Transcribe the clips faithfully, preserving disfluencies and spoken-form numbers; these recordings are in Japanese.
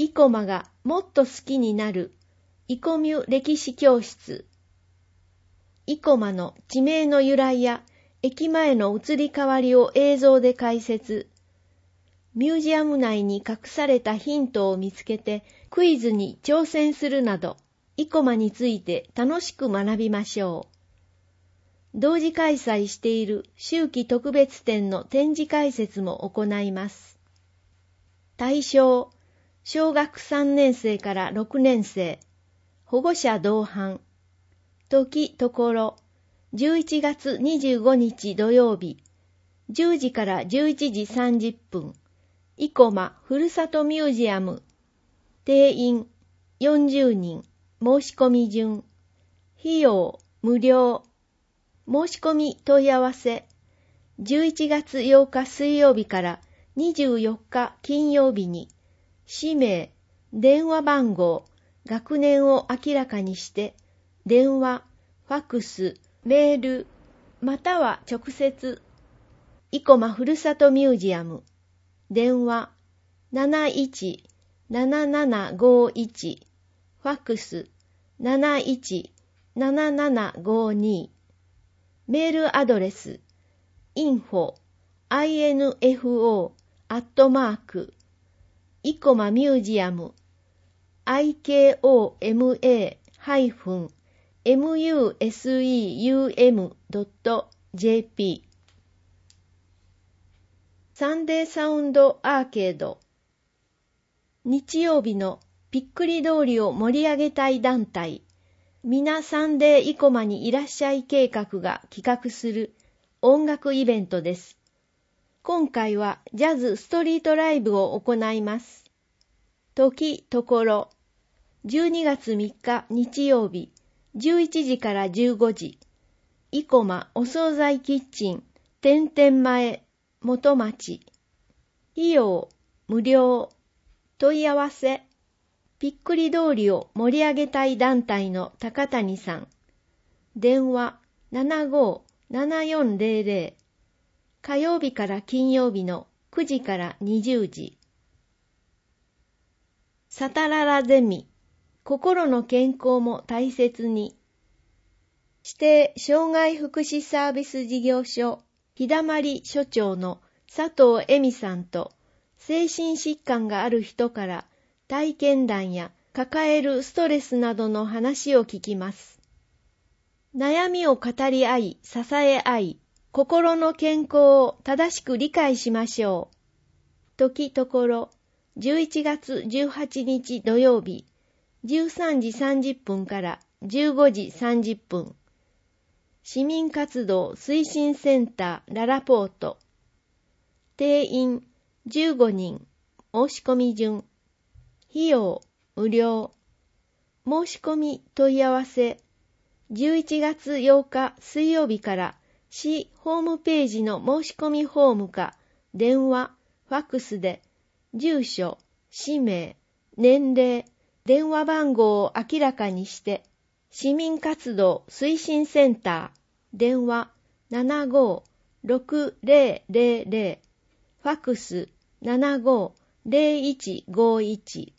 生駒がもっと好きになる生駒歴史教室。生駒の地名の由来や駅前の移り変わりを映像で解説。ミュージアム内に隠されたヒントを見つけてクイズに挑戦するなど、生駒について楽しく学びましょう。同時開催している秋季特別展の展示解説も行います。対象、小学さんねん生からろくねん生、保護者同伴。時ところ、じゅういちがつにじゅうごにち土曜日、じゅうじからじゅういちじさんじゅっぷん、生駒ふるさとミュージアム。定員よんじゅうにん、申し込み順。費用無料。申し込み問い合わせ。じゅういちがつようか水曜日からにじゅうよっか金曜日に、氏名、電話番号、学年を明らかにして、電話、ファックス、メール、または直接。生駒ふるさとミュージアム。電話 なないち ななななごいち、ファックス なないち ななななごに、メールアドレス インフォ アイエヌエフオー アットマーク 生駒ミュージアム アイケーオーエムエー ハイフン ミュージアム ドット ジェーピー。サンデーサウンドアーケード。日曜日のぴっくり通りを盛り上げたい団体、みなサンデー生駒にいらっしゃい計画が企画する音楽イベントです。今回はジャズストリートライブを行います。時ところ、じゅうにがつみっか日曜日、じゅういちじからじゅうごじ、生駒お惣菜キッチン、点々前、元町。費用無料。問い合わせ。ぴっくり通りを盛り上げたい団体の高谷さん。電話 ななごーななよんぜろぜろ。火曜日から金曜日のくじからにじゅうじ。サタララゼミ。心の健康も大切に。指定障害福祉サービス事業所日だまり所長の佐藤恵美さんと、精神疾患がある人から体験談や抱えるストレスなどの話を聞きます。悩みを語り合い、支え合い、心の健康を正しく理解しましょう。時ところ、じゅういちがつじゅうはちにち土曜日、じゅうさんじさんじゅっぷんからじゅうごじさんじゅっぷん。市民活動推進センターララポート。定員じゅうごにん、申し込み順。費用無料。申し込み問い合わせ。じゅういちがつようか水曜日から市ホームページの申し込みフォームか電話、ファックスで住所、氏名、年齢、電話番号を明らかにして市民活動推進センター電話 ななごーろくぜろぜろぜろ、ファックス ななごーぜろいちごいち。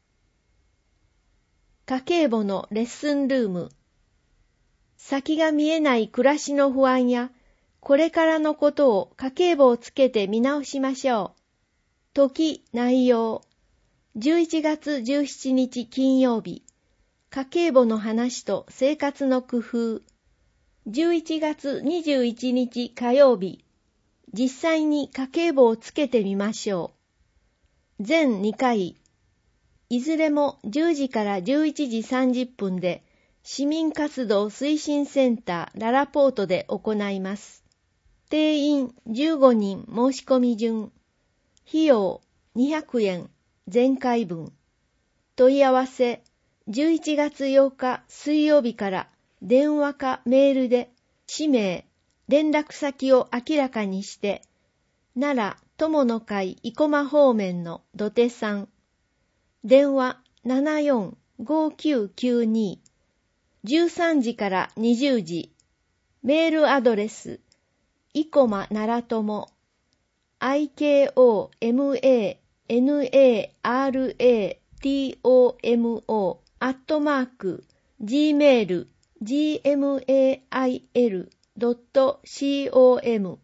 家計簿のレッスンルーム。先が見えない暮らしの不安やこれからのことを家計簿をつけて見直しましょう。時、内容。じゅういちがつじゅうしちにち金曜日、家計簿の話と生活の工夫。じゅういちがつにじゅういちにち火曜日、実際に家計簿をつけてみましょう。全にかい。いずれもじゅうじからじゅういちじさんじゅっぷんで市民活動推進センターララポートで行います。定員じゅうごにん申し込み順。費用にひゃくえん全回分。問い合わせじゅういちがつようか水曜日から電話かメールで氏名、連絡先を明らかにして、奈良友の会生駒方面の土手さん。電話 ななよんごきゅうきゅうに、じゅうさんじからにじゅうじ。メールアドレス生駒奈良友 アイケーオーエムエーエヌエーアールエートモ アットマーク gmail ジーエムエーアイエル ドット コム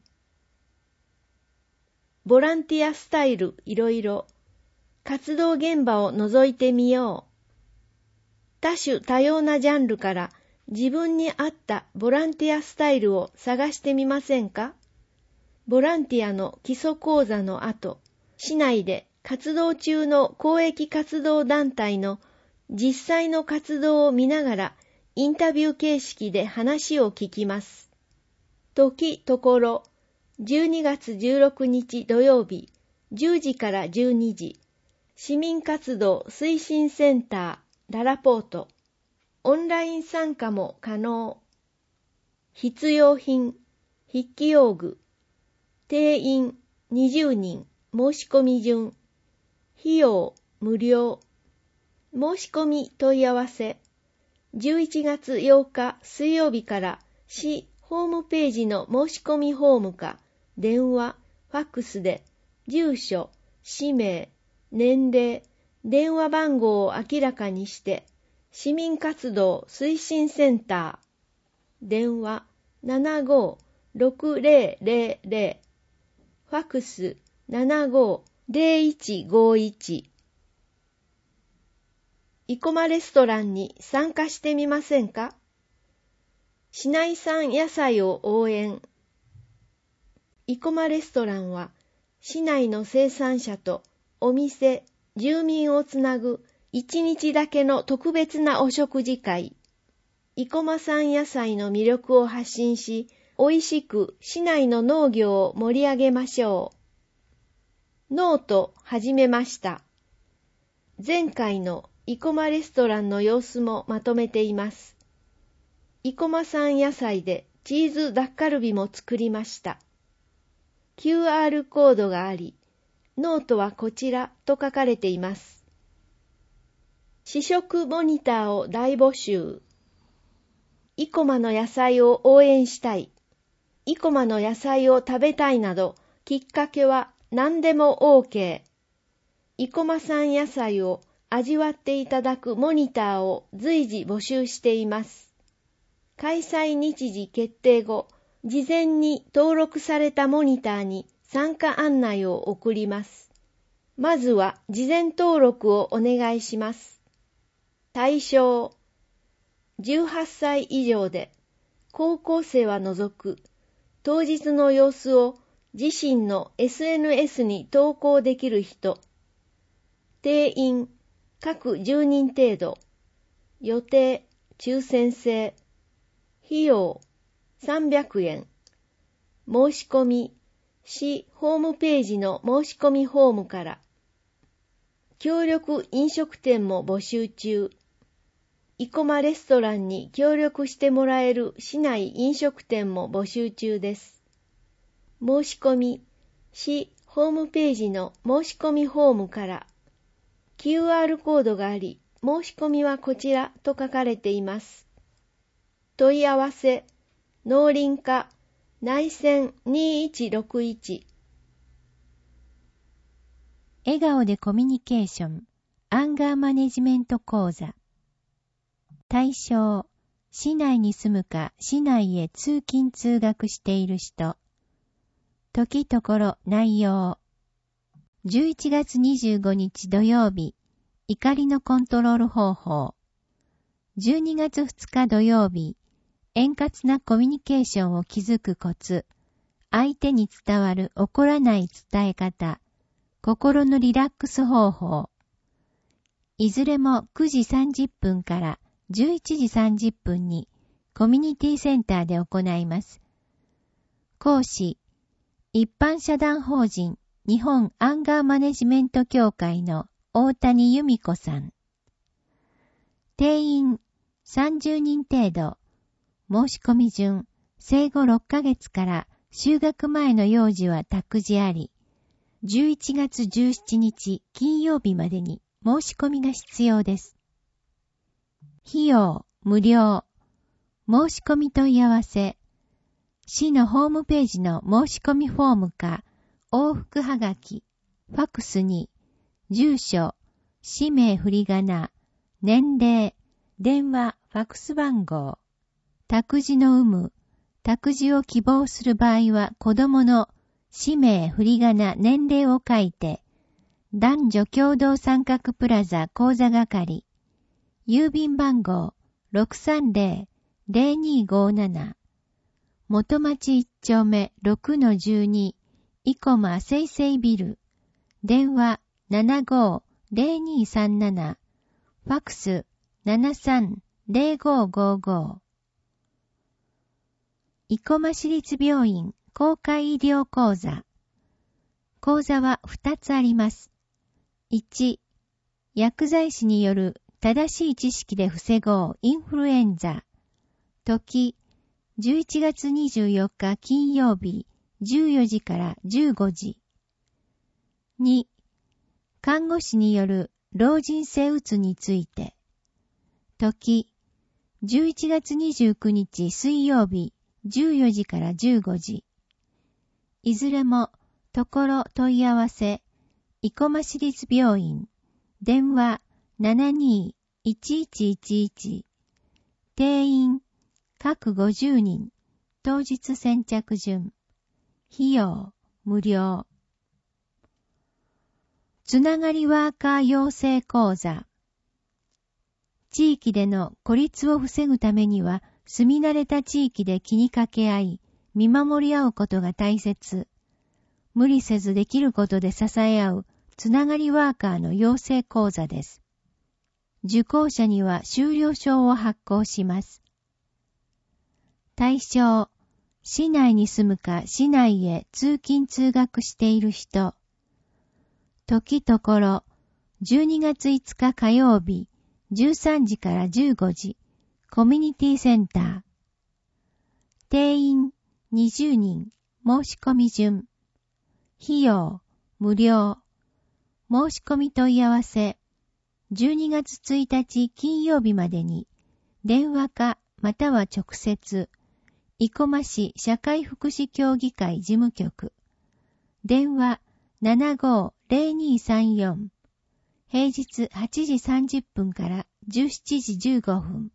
ボランティアスタイルいろいろ活動現場を覗いてみよう。多種多様なジャンルから自分に合ったボランティアスタイルを探してみませんか？ボランティアの基礎講座の後、市内で活動中の公益活動団体の実際の活動を見ながらインタビュー形式で話を聞きます。時ところ、じゅうにがつじゅうろくにち土曜日、じゅうじからじゅうにじ、市民活動推進センター、ララポート。オンライン参加も可能。必要品、筆記用具。定員にじゅうにん、申し込み順。費用無料。申し込み問い合わせ。じゅういちがつようか水曜日から市ホームページの申し込みフォームか電話、ファックスで住所、氏名、年齢、電話番号を明らかにして市民活動推進センター電話 ななごーろくぜろぜろぜろ ファックス ななごーぜろいちごいち生駒レストランに参加してみませんか？市内産野菜を応援。生駒レストランは市内の生産者とお店、住民をつなぐ一日だけの特別なお食事会。生駒産野菜の魅力を発信し、美味しく市内の農業を盛り上げましょう。ノート始めました。前回の生駒レストランの様子もまとめています。生駒産野菜でチーズダッカルビも作りました。キューアール コードがあり、ノートはこちらと書かれています。試食モニターを大募集。生駒の野菜を応援したい。生駒の野菜を食べたいなど、きっかけは何でも OK。生駒産野菜を味わっていただくモニターを随時募集しています。開催日時決定後、事前に登録されたモニターに参加案内を送ります。まずは事前登録をお願いします。対象、じゅうはっさい以上で、高校生は除く、当日の様子を自身の エスエヌエス に投稿できる人。定員、各じゅうにん程度。予定、抽選制。費用、さんびゃくえん。申し込み、市ホームページの申し込みフォームから。協力飲食店も募集中。生駒レストランに協力してもらえる市内飲食店も募集中です。申し込み、市ホームページの申し込みフォームから。キューアール コードがあり、申し込みはこちらと書かれています。問い合わせ、農林課、内線にいちろくいち。 笑顔でコミュニケーション、アンガーマネジメント講座。対象、市内に住むか市内へ通勤通学している人。時ところ内容。じゅういちがつにじゅうごにち土曜日、怒りのコントロール方法。じゅうにがつふつか土曜日、円滑なコミュニケーションを築くコツ。相手に伝わる怒らない伝え方。心のリラックス方法。いずれもくじさんじゅっぷんからじゅういちじさんじゅっぷんにコミュニティセンターで行います。講師、一般社団法人日本アンガーマネジメント協会の大谷由美子さん。定員さんじゅうにん程度。申し込み順、生後ろっかげつから就学前の幼児は託児あり、じゅういちがつじゅうしちにち金曜日までに申し込みが必要です。費用無料。申し込み問い合わせ。市のホームページの申し込みフォームか、往復はがき、ファックスに、住所、 氏名振り仮名、年齢、電話、ファックス番号、託児の有無、託児を希望する場合は子供の氏名振り仮名、年齢を書いて、男女共同参画プラザ口座係、郵便番号 ろくさんぜろ ぜろにごなな、元町一丁目 ろくのじゅうに、生駒せいせいビル、電話 ななごぜろにさんなな、ファックス ななさんぜろごごご。生駒市立病院公開医療講座。講座はふたつあります。いち、薬剤師による正しい知識で防ごうインフルエンザ。時、じゅういちがつにじゅうよっか金曜日じゅうよじからじゅうごじ。に、看護師による老人性うつについて。時、じゅういちがつにじゅうくにち水曜日じゅうよじからじゅうごじ。いずれも、ところ問い合わせ、生駒市立病院、電話 ななにいちいちいちいち、定員、各ごじゅうにん、当日先着順、費用、無料。つながりワーカー養成講座。地域での孤立を防ぐためには、住み慣れた地域で気にかけ合い、見守り合うことが大切。無理せずできることで支え合う、つながりワーカーの養成講座です。受講者には修了証を発行します。対象、市内に住むか市内へ通勤通学している人。時ところ、じゅうにがついつか火曜日、じゅうさんじからじゅうごじ、コミュニティセンター。定員にじゅうにん、申し込み順。費用、無料。申し込み問い合わせ。じゅうにがつついたち金曜日までに、電話かまたは直接、生駒市社会福祉協議会事務局。電話 ななごぜろにさんよん。平日はちじさんじゅっぷんからじゅうしちじじゅうごふん。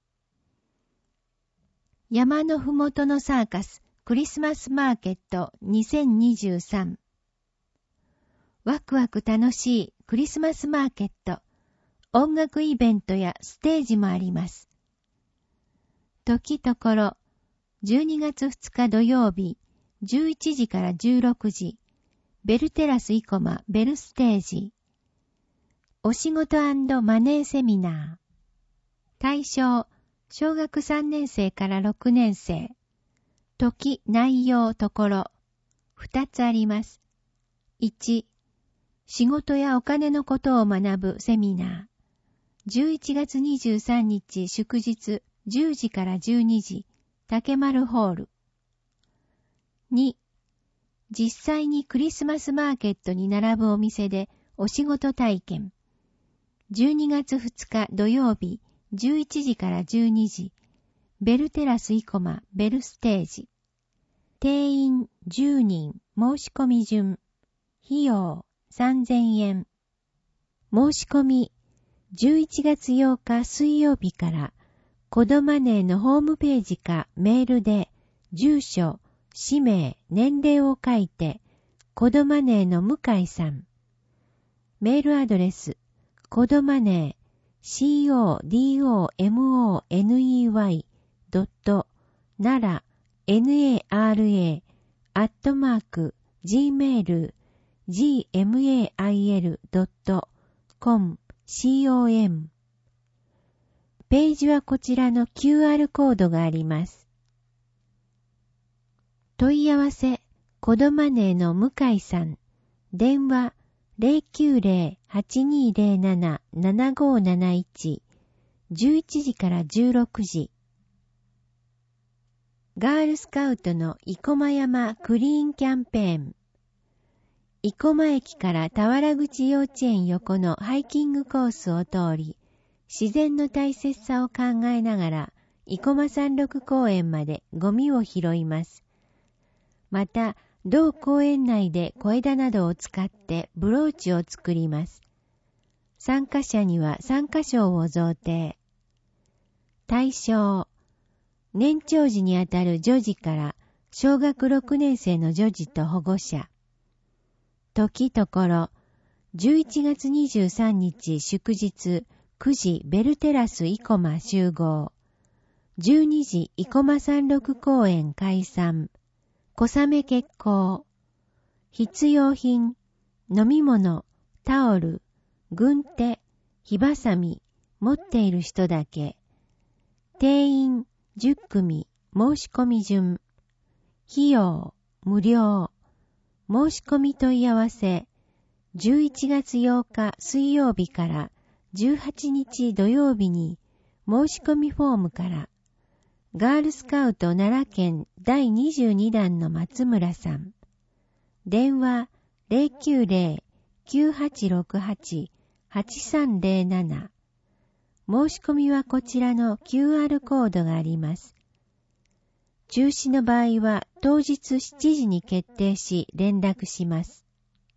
山のふもとのサーカスクリスマスマーケットにせんにじゅうさん。ワクワク楽しいクリスマスマーケット。音楽イベントやステージもあります。時ところ、じゅうにがつふつか土曜日、じゅういちじからじゅうろくじ、ベルテラス生駒ベルステージ。お仕事&マネーセミナー。対象、小学さんねんせいからろくねんせい。時、内容、ところ。ふたつあります。いち、仕事やお金のことを学ぶセミナー。じゅういちがつにじゅうさんにち祝日じゅうじからじゅうにじ、竹丸ホール。に、実際にクリスマスマーケットに並ぶお店でお仕事体験。じゅうにがつふつか土曜日じゅういちじからじゅうにじ、ベルテラス生駒ベルステージ。定員じゅうにん、申し込み順。費用さんぜんえん。申し込みじゅういちがつようか水曜日からコドマネーのホームページかメールで住所、氏名、年齢を書いてコドマネーの向井さん。メールアドレスコドマネー コドmoney ドットナラ nara アットマーク gmail gmail ドットコム com。 ページはこちらの キューアール コードがあります。問い合わせコドマネーの向井さん。電話 ゼロきゅうゼロ はちにゼロなな ななごなないち。じゅういちじからじゅうろくじ。ガールスカウトの生駒山クリーンキャンペーン。生駒駅から田原口幼稚園横のハイキングコースを通り、自然の大切さを考えながら、生駒山麓公園までゴミを拾います。また、同公園内で小枝などを使ってブローチを作ります。 参加者には参加賞を贈呈。対象、年長児にあたる女児から小学ろくねん生の女児と保護者。時ところ、じゅういちがつにじゅうさんにち祝日くじベルテラス生駒集合。じゅうにじ生駒山麓公園開山。小雨決行。必要品、飲み物、タオル、軍手、火ばさみ、持っている人だけ。定員じゅっくみ、申し込み順。費用、無料。申し込み問い合わせ。じゅういちがつようか水曜日からじゅうはちにち土曜日に申し込みフォームから。ガールスカウト奈良県だいにじゅうにだんの松村さん。電話 ゼロきゅうゼロ きゅうはちろくはち はちさんゼロなな。申し込みはこちらの キューアール コードがあります。中止の場合は当日しちじに決定し連絡します。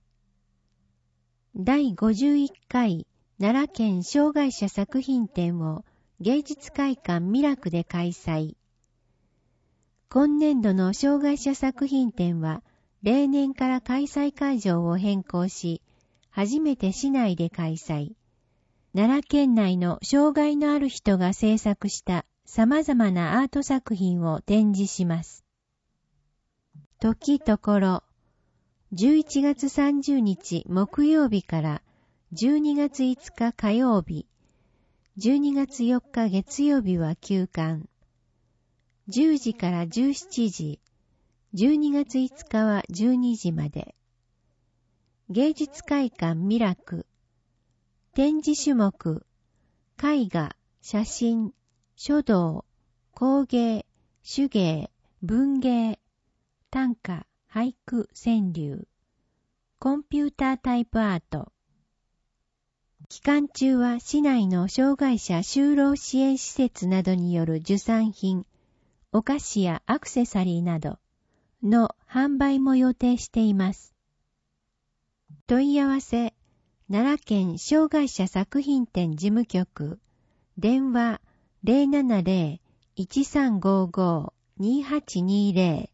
だいごじゅういっかい奈良県障害者作品展を芸術会館ミラクで開催。今年度の障害者作品展は例年から開催会場を変更し、初めて市内で開催。奈良県内の障害のある人が制作した様々なアート作品を展示します。時ところ、じゅういちがつさんじゅうにち木曜日からじゅうにがついつか火曜日、じゅうにがつよっか月曜日は休館。じゅうじからじゅうしちじ、じゅうにがついつかはじゅうにじまで。芸術会館ミラク。展示種目、絵画、写真、書道、工芸、手芸、文芸、短歌、俳句、川柳、コンピュータータイプアート。期間中は市内の障害者就労支援施設などによる受産品、お菓子やアクセサリーなどの販売も予定しています。問い合わせ、奈良県障害者作品展事務局、電話 ゼロななゼロ いちさんごご にはちにゼロ。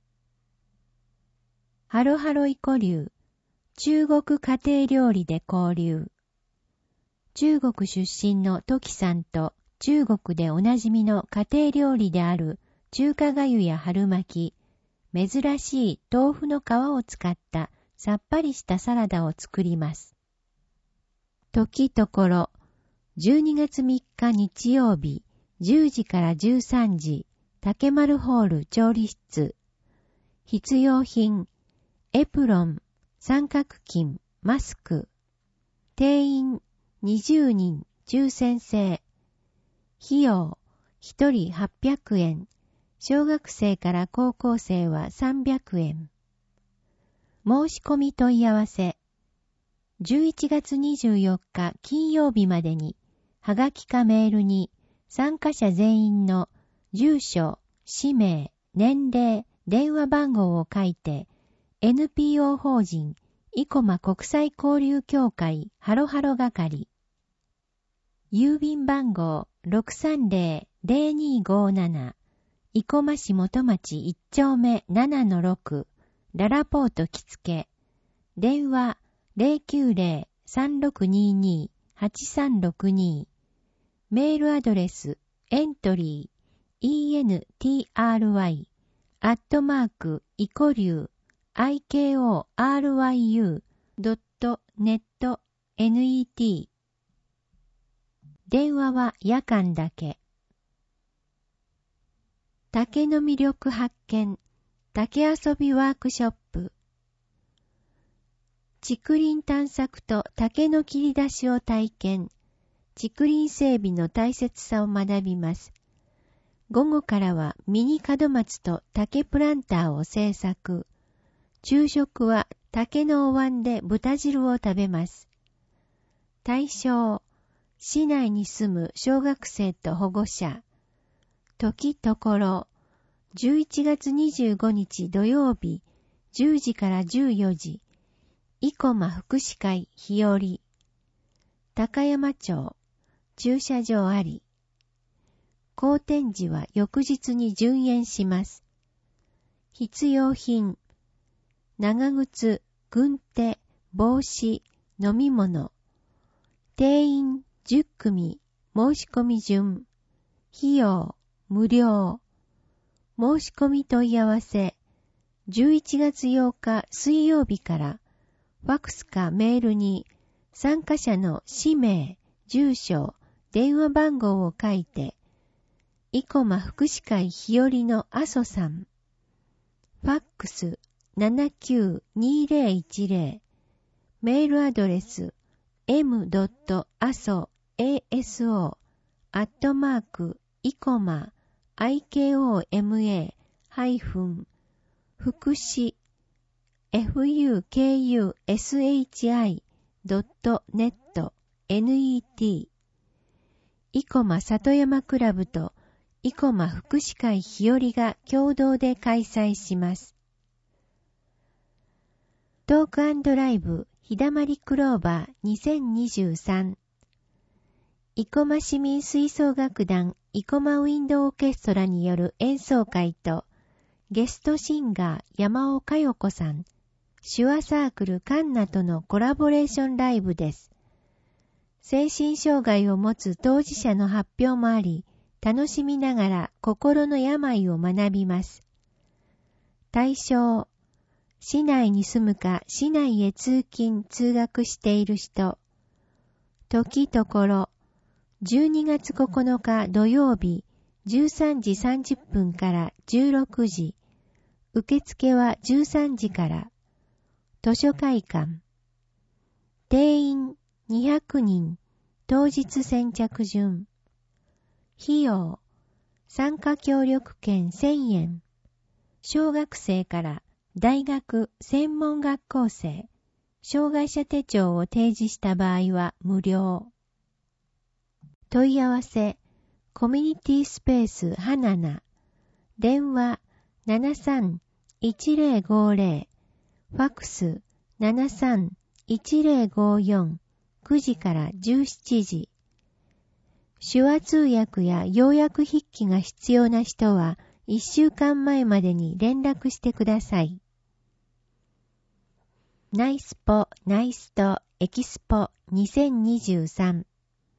ハロハロイコ流、中国家庭料理で交流。中国出身のトキさんと中国でおなじみの家庭料理である中華粥や春巻き、珍しい豆腐の皮を使ったさっぱりしたサラダを作ります。時ところ、じゅうにがつみっか日曜日、じゅうじからじゅうさんじ、竹丸ホール調理室。必要品、エプロン、三角巾、マスク。定員にじゅうにん、抽選制。費用、ひとりはっぴゃくえん。小学生から高校生はさんびゃくえん。申し込み問い合わせ。じゅういちがつにじゅうよっか金曜日までに、はがきかメールに参加者全員の住所、氏名、年齢、電話番号を書いて、エヌピーオー 法人、生駒国際交流協会ハロハロ係。郵便番号 ろくさんゼロ ゼロにごなな、生駒市元町いち丁目ななのろく、ララポート着付。電話ゼロきゅうゼロ さんろくにに はちさんろくに。メールアドレス、エントリー、entry、アットマーク、イコリュー、ikoryu、ドットネット、net。電話は夜間だけ。竹の魅力発見、竹遊びワークショップ。竹林探索と竹の切り出しを体験。竹林整備の大切さを学びます。午後からはミニ門松と竹プランターを製作。昼食は竹のお椀で豚汁を食べます。対象、市内に住む小学生と保護者。時ところ、じゅういちがつにじゅうごにち土曜日、じゅうじからじゅうよじ。生駒福祉会日和。 高山町、駐車場あり。好天時は翌日に順延します。必要品、長靴、軍手、帽子、飲み物。定員じゅっくみ、申し込み順。費用、無料。申し込み問い合わせ、じゅういちがつようか水曜日から、ファックスかメールに、参加者の氏名、住所、電話番号を書いて、生駒福祉会日和の阿蘇さん。ファックス ななきゅうにーぜろいちぜろ。メールアドレス エムドットアソエーエスオー アットマークイコマ アイケーオーエムエー ハイフン福祉 エフユーケーユーエスエイチアイ ドットネット ネット生駒里山クラブと生駒福祉会日和が共同で開催します。トーク&ライブひだまりクローバーにせんにじゅうさん。生駒市民吹奏楽団生駒ウィンドオーケストラによる演奏会とゲストシンガー山尾佳代子さん、手話サークルカンナとのコラボレーションライブです。精神障害を持つ当事者の発表もあり、楽しみながら心の病を学びます。対象、市内に住むか市内へ通勤・通学している人。時ところ、じゅうにがつここのか土曜日、じゅうさんじさんじゅっぷんからじゅうろくじ。受付はじゅうさんじから。図書会館。定員にひゃくにん。当日先着順。費用、参加協力券せんえん。小学生から大学、専門学校生、障害者手帳を提示した場合は無料。問い合わせ、コミュニティスペース花菜、電話 ななさんいちぜろごぜろ、ファックス ななさんいちぜろごよん、くじからじゅうしちじ。手話通訳や要約筆記が必要な人はいっしゅうかんまえまでに連絡してください。ナイスポナイストエキスポにせんにじゅうさん。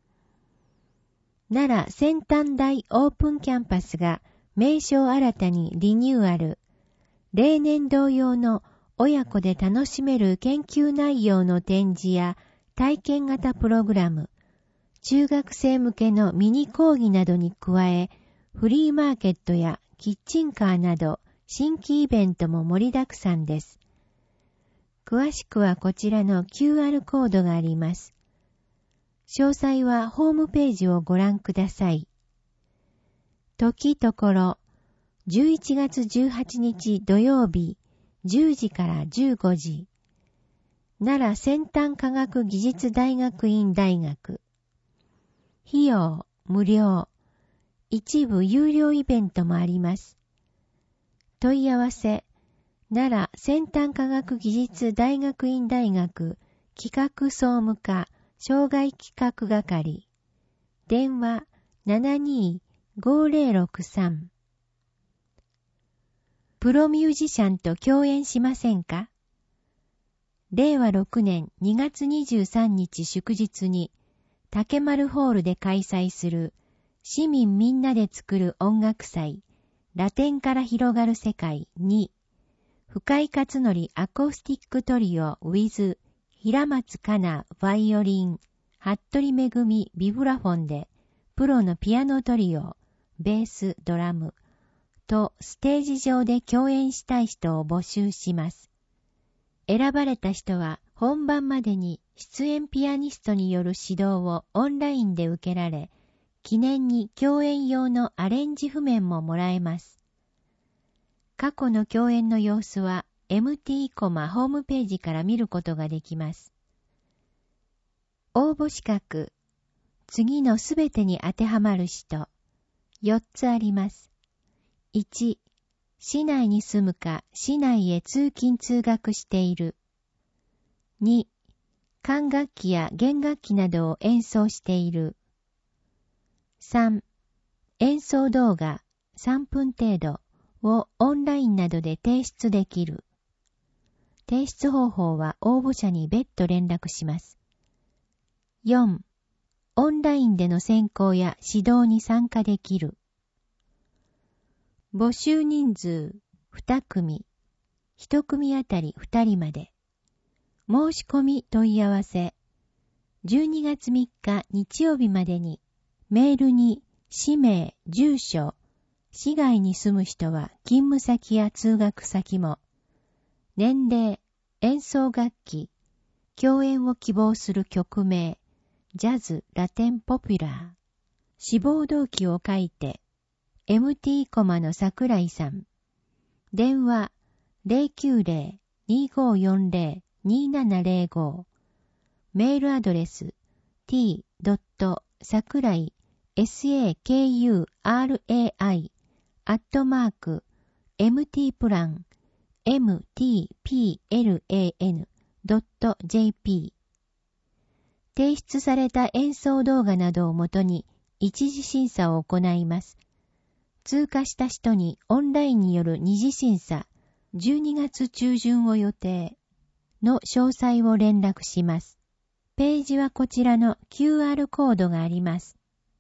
奈良先端大オープンキャンパスが名称新たにリニューアル。例年同様の親子で楽しめる研究内容の展示や体験型プログラム、中学生向けのミニ講義などに加え、フリーマーケットやキッチンカーなど新規イベントも盛りだくさんです。詳しくはこちらの キューアール コードがあります。詳細はホームページをご覧ください。時ところ、じゅういちがつじゅうはちにち土曜日、じゅうじからじゅうごじ。奈良先端科学技術大学院大学。費用、無料。一部有料イベントもあります。問い合わせ、奈良先端科学技術大学院大学企画総務課障害企画係。電話 ななにーごーぜろろくさん。プロミュージシャンと共演しませんか？れいわろくねんにがつにじゅうさんにち祝日に竹丸ホールで開催する市民みんなで作る音楽祭ラテンから広がる世界に深井勝則アコースティックトリオ with 平松かなバイオリン、服部めぐみビブラフォンでプロのピアノトリオ、ベース、ドラムとステージ上で共演したい人を募集します。選ばれた人は本番までに出演ピアニストによる指導をオンラインで受けられ、記念に共演用のアレンジ譜面ももらえます。過去の共演の様子は エムティー コマホームページから見ることができます。応募資格、次のすべてに当てはまる人、よっつあります。いち、市内に住むか市内へ通勤通学している。に、 管楽器や弦楽器などを演奏している。さん、演奏動画さんぷん程度をオンラインなどで提出できる。提出方法は応募者に別途連絡します。よん、オンラインでの選考や指導に参加できる。募集人数に組、いち組あたりふたりまで。申し込み問い合わせ。じゅうにがつみっか日曜日までにメールに氏名、住所、市外に住む人は勤務先や通学先も、年齢、演奏楽器、共演を希望する曲名、ジャズ、ラテン、ポピュラー、志望動機を書いて、エムティー コマの桜井さん、電話 ゼロきゅうゼロ にーごーよんゼロ にーななゼロご、メールアドレス ティー 桜井 sakurai アットマーク エムティー プラン エムティーピーエルエーエヌ ドット ジェーピー 提出された演奏動画などをもとに一次審査を行います。通過した人にオンラインによる二次審査じゅうにがつ中旬を予定の詳細を連絡します。ページはこちらの キューアール コードがあります。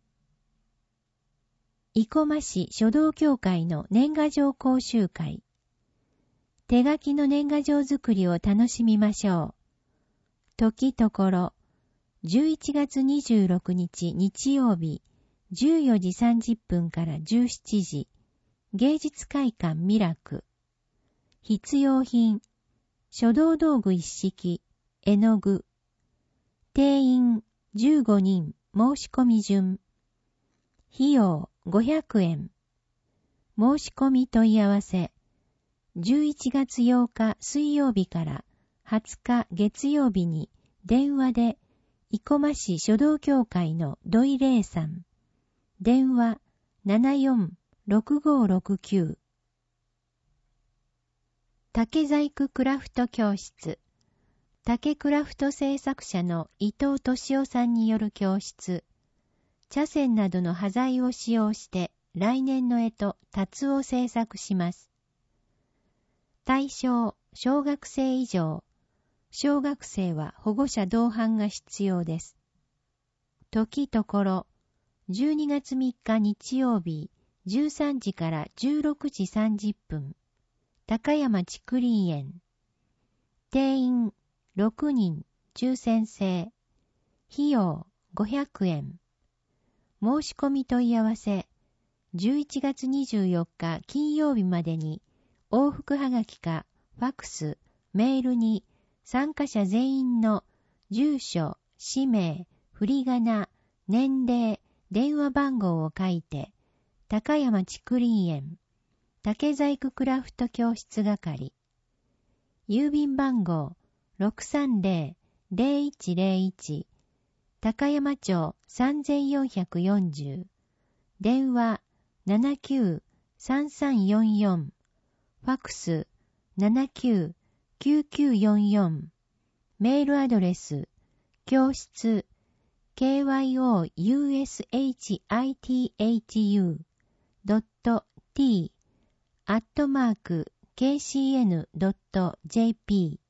生駒市書道協会の年賀状講習会。手書きの年賀状作りを楽しみましょう。時ところ、じゅういちがつにじゅうろくにち日曜日、じゅうよじさんじゅっぷんからじゅうしちじ、芸術会館ミラク。必要品、書道道具一式、絵の具。定員じゅうごにん、申し込み順。費用ごひゃくえん。申し込み問い合わせ。じゅういちがつようか水曜日からはつか月曜日に電話で生駒市書道協会の土井玲さん。電話 ななよんろくごろくきゅう。竹細工クラフト教室。竹クラフト制作者の伊藤俊夫さんによる教室。茶筅などの端材を使用して来年の干支、辰を制作します。対象、小学生以上。小学生は保護者同伴が必要です。時ところ、じゅうにがつみっか日曜日、じゅうさんじからじゅうろくじさんじゅっぷん。高山竹林園。定員ろくにん、抽選制。費用ごひゃくえん。申し込み問い合わせ。じゅういちがつにじゅうよっか金曜日までに往復はがきかファックス、メールに参加者全員の住所、氏名、振り仮名、年齢、電話番号を書いて、高山竹林園、竹細工クラフト教室係。郵便番号 ろくさんゼロ ゼロいちゼロいち、高山町さんよんよんゼロ、電話 ななきゅうさんさんよんよん、ファックス ななきゅうきゅうきゅうよんよん、メールアドレス、教室、ケーワイオーユーエスエイチアイティーエイチユー ドット ティー アットマーク ケーシーエヌ ドット ジェーピー